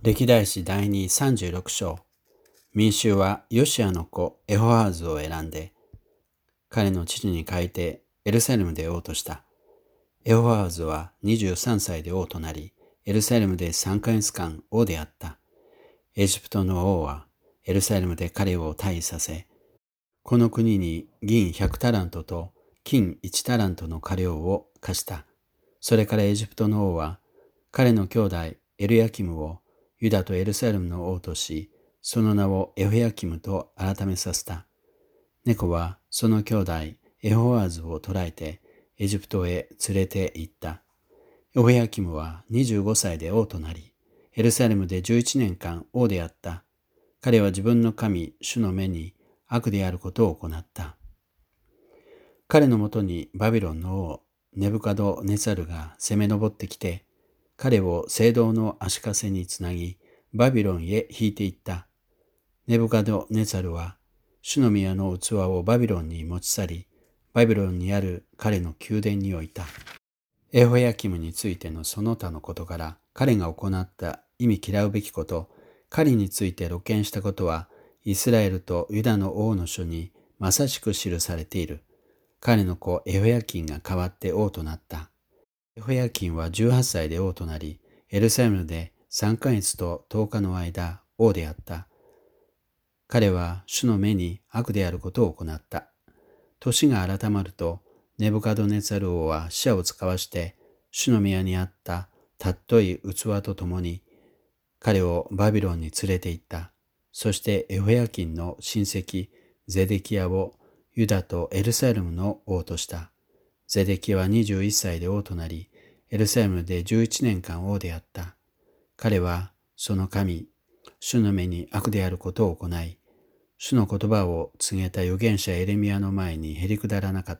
歴代史第36章。民衆はヨシアの子エホアーズを選んで、彼の父に書いてエルサレムで王とした。エホアーズは23歳で王となり、エルサレムで3ヶ月間王であった。エジプトの王はエルサレムで彼を退位させ、この国に銀100タラントと金1タラントの家領を課した。それからエジプトの王は彼の兄弟エルヤキムをユダとエルサレムの王とし、その名をエホヤキムと改めさせた。猫はその兄弟エホアーズを捕らえてエジプトへ連れて行った。エホヤキムは25歳で王となり、エルサレムで11年間王であった。彼は自分の神、主の目に悪であることを行った。彼のもとにバビロンの王、ネブカドネツァルが攻め上ってきて、彼を聖堂の足かせにつなぎ、バビロンへ引いていった。ネブカドネツァルは、主の宮の器をバビロンに持ち去り、バビロンにある彼の宮殿に置いた。エホヤキムについてのその他のことから、彼が行った忌み嫌うべきこと、彼について露見したことは、イスラエルとユダの王の書にまさしく記されている。彼の子エホヤキンが代わって王となった。エホヤキンは18歳で王となり、エルサレムで3ヶ月と10日の間王であった。彼は主の目に悪であることを行った。年が改まると、ネブカドネツァル王は使者を使わして、主の宮にあった尊い器とともに、彼をバビロンに連れて行った。そしてエホヤキンの親戚ゼデキヤをユダとエルサレムの王とした。ゼデキヤは21歳で王となり、エルサレムで11年間王であった。彼はその神、主の目に悪であることを行い、主の言葉を告げた預言者エレミヤの前にへりくだらなかった。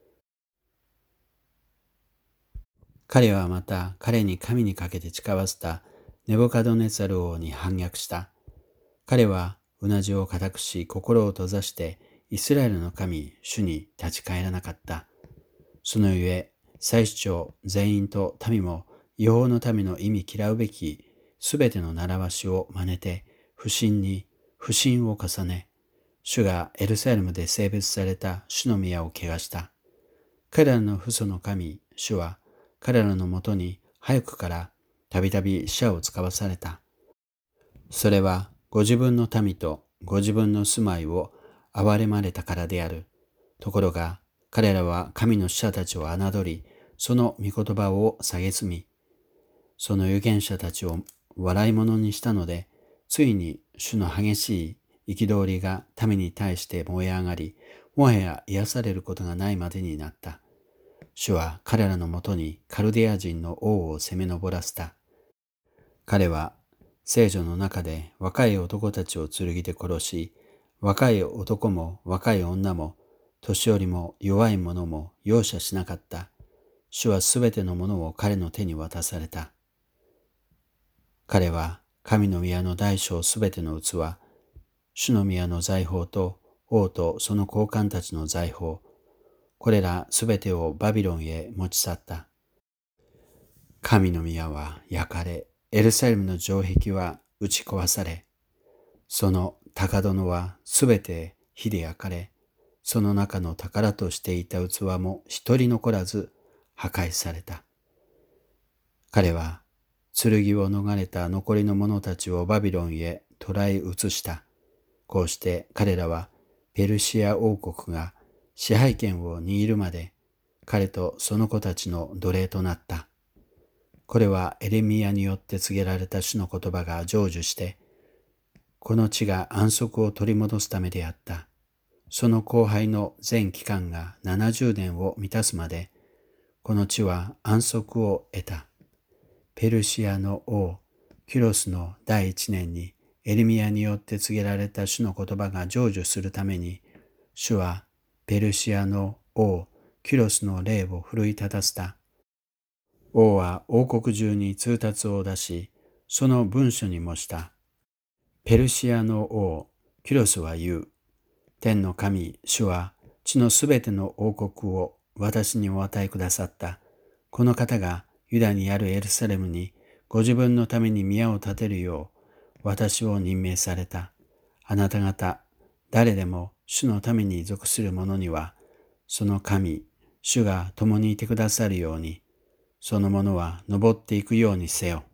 彼はまた彼に神にかけて誓わせたネブカドネツァル王に反逆した。彼はうなじを固くし心を閉ざしてイスラエルの神、主に立ち返らなかった。そのゆえ、祭司長全員と民も違法の民の忌み嫌うべきすべての習わしを真似て不信に不信を重ね、主がエルサレムで聖別された主の宮を汚した。彼らの父祖の神、主は彼らのもとに早くからたびたび使者を使わされた。それはご自分の民とご自分の住まいを憐れまれたからである。ところが彼らは神の使者たちを侮り、その御言葉を蔑み、その預言者たちを笑い物にしたので、ついに主の激しい憤りが民に対して燃え上がり、もはや癒されることがないまでになった。主は彼らのもとにカルデア人の王を攻め上らせた。彼は聖女の中で若い男たちを剣で殺し、若い男も若い女も、年寄りも弱い者も容赦しなかった。主はすべてのものを彼の手に渡された。彼は神の宮の大小すべての器、主の宮の財宝と王とその高官たちの財宝、これらすべてをバビロンへ持ち去った。神の宮は焼かれ、エルサレムの城壁は打ち壊され、その高殿はすべて火で焼かれ、その中の宝としていた器も一人残らず破壊された。彼は剣を逃れた残りの者たちをバビロンへ捕らえ移した。こうして彼らはペルシア王国が支配権を握るまで彼とその子たちの奴隷となった。これはエレミヤによって告げられた主の言葉が成就して、この地が安息を取り戻すためであった。その荒廃の全期間が70年を満たすまで、この地は安息を得た。ペルシアの王キュロスの第1年にエレミヤによって告げられた主の言葉が成就するために、主はペルシアの王キュロスの霊を奮い立たせた。王は王国中に通達を出し、その文書に模した。ペルシアの王キュロスは言う。天の神、主は地のすべての王国を私にお与えくださった。この方がユダにあるエルサレムにご自分のために宮を建てるよう私を任命された。あなた方、誰でも主のために属する者には、その神、主が共にいてくださるように、その者は登っていくようにせよ。